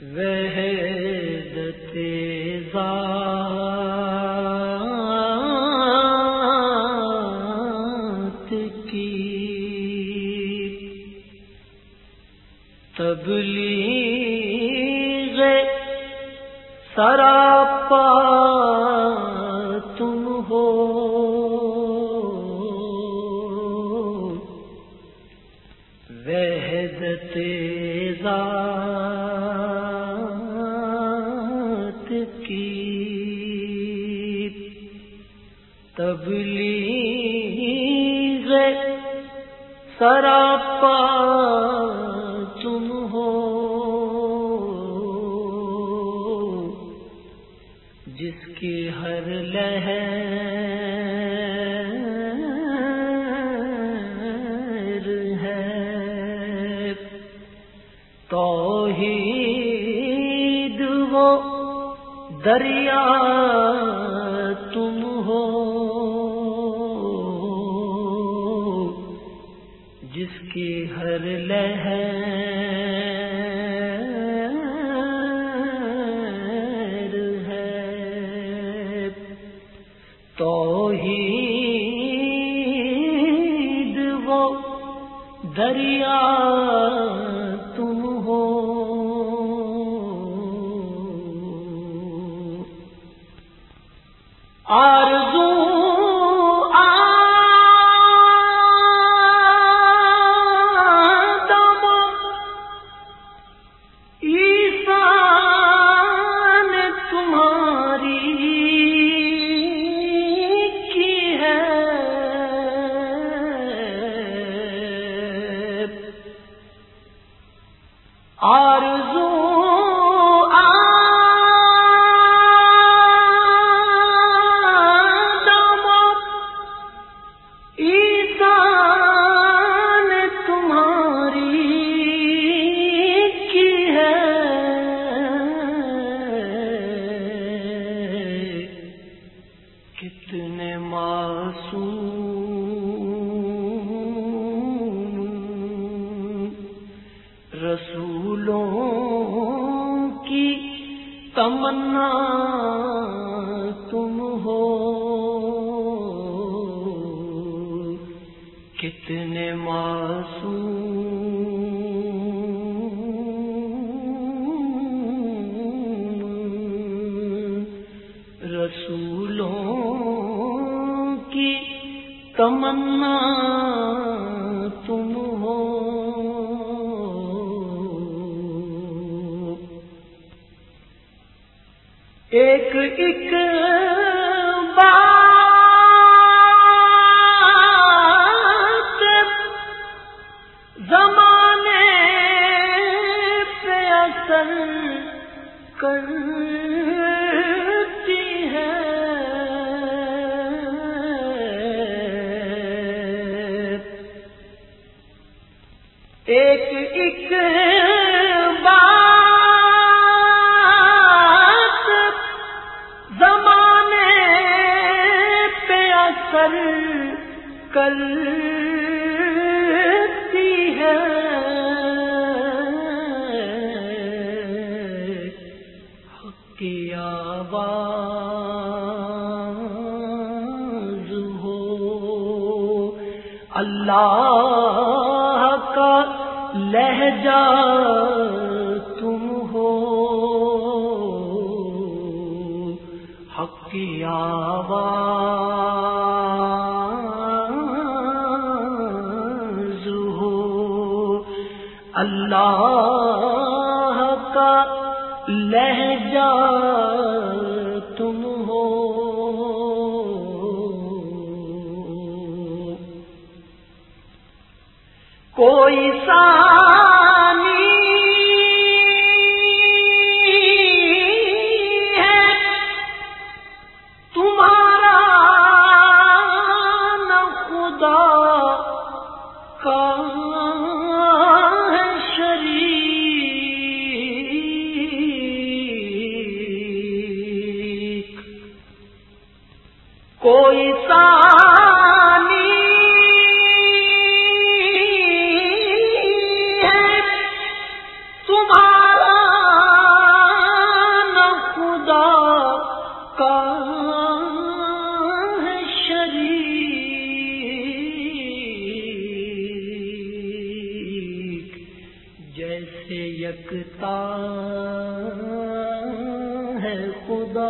وحدت ذات کی تبلیغ سراپا تم ہو، وحدت ذات کی تبلیغ سراپا تم ہو، جس کی ہر لہر ہے توحید وہ دریا تم ہو، جس کی ہر لہر ہے توحید وہ دریا تم ہو، آرزو آدم عیسیٰ نے تمہاری کی ہے، آرزو کتنے معصوم رسولوں کی تمنا تم ہو، کتنے معصوم رسولوں کی تمنا تم ہو، ایک ایک بات زمانے پہ اثر کرتی ہے، ایک ایک بات زمانے پہ اثر کرتی ہے، حق کی آواز ہو، اللہ کا لہجہ تم ہو، حق کی آواز ہو، اللہ کا لہجہ تم ہو، کوئی ثانی ہے تمہارا نہ خدا کا ہے شریک، کوئی ثانی جیسے یکتا ہے خدا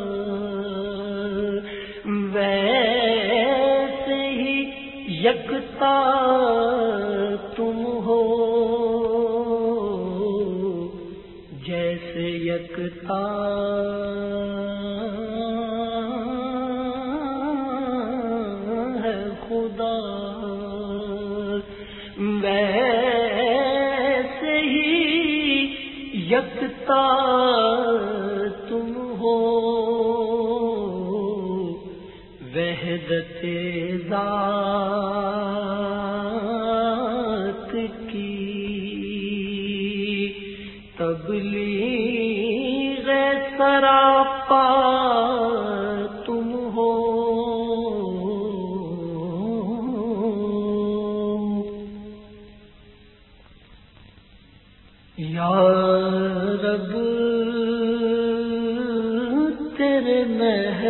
ویسے ہی یکتا تم ہو، جیسے یکتا ہے خدا ویسے ہی یکتا تم ہو، وحدت ذات کی تبلیغ سراپا تم ہو، یا رب